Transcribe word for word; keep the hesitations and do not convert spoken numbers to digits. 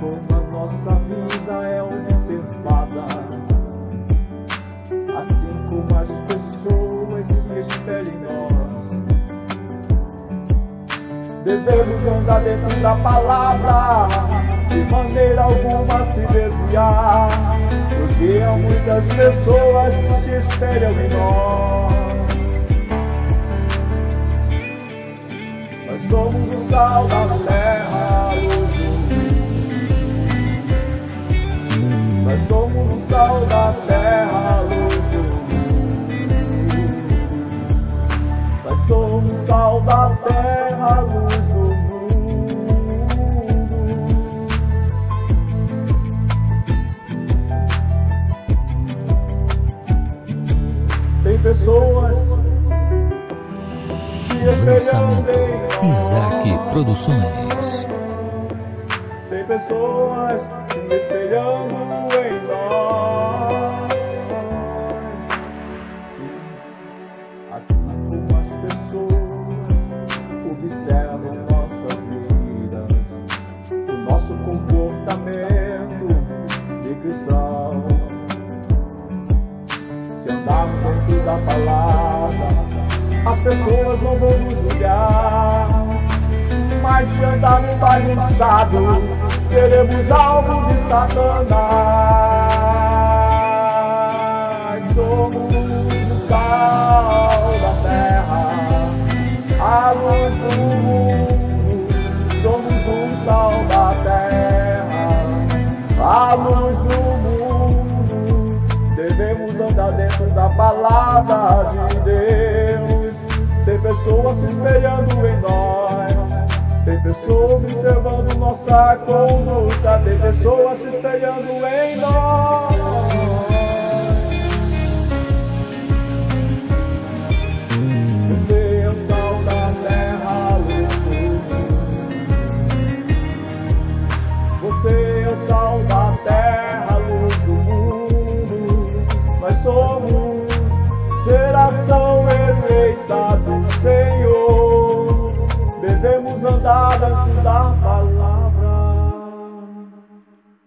como a nossa vida é observada, assim como as pessoas se espelham em nós. Devemos andar dentro da palavra, de maneira alguma se desviar, porque há muitas pessoas que se espelham em nós. Nós somos o sal da terra, a luz do mundo. Nós somos o sal da terra, a luz do mundo. Nós somos o sal da terra, a luz do mundo. Tem pessoas Lançamento Isaac Produções. Tem pessoas se espelhando em nós. Assim como as pessoas observam nossas vidas, o nosso comportamento de cristão. Se andarmos dentro da palavra, as pessoas não vão nos julgar, mas se andarmos bagunçados, seremos alvos de Satanás. Somos o sal da terra, a luz do mundo. Somos o sal da terra, a luz do mundo. Devemos andar dentro da palavra de Deus. Tem pessoas se espelhando em nós, tem pessoas observando nossa conduta, tem pessoas se espelhando em nós. Você é o sal da terra, a luz do mundo. Você é o sal da terra, a luz do mundo. Nós somos geração eleita do Senhor, devemos andar dentro da palavra.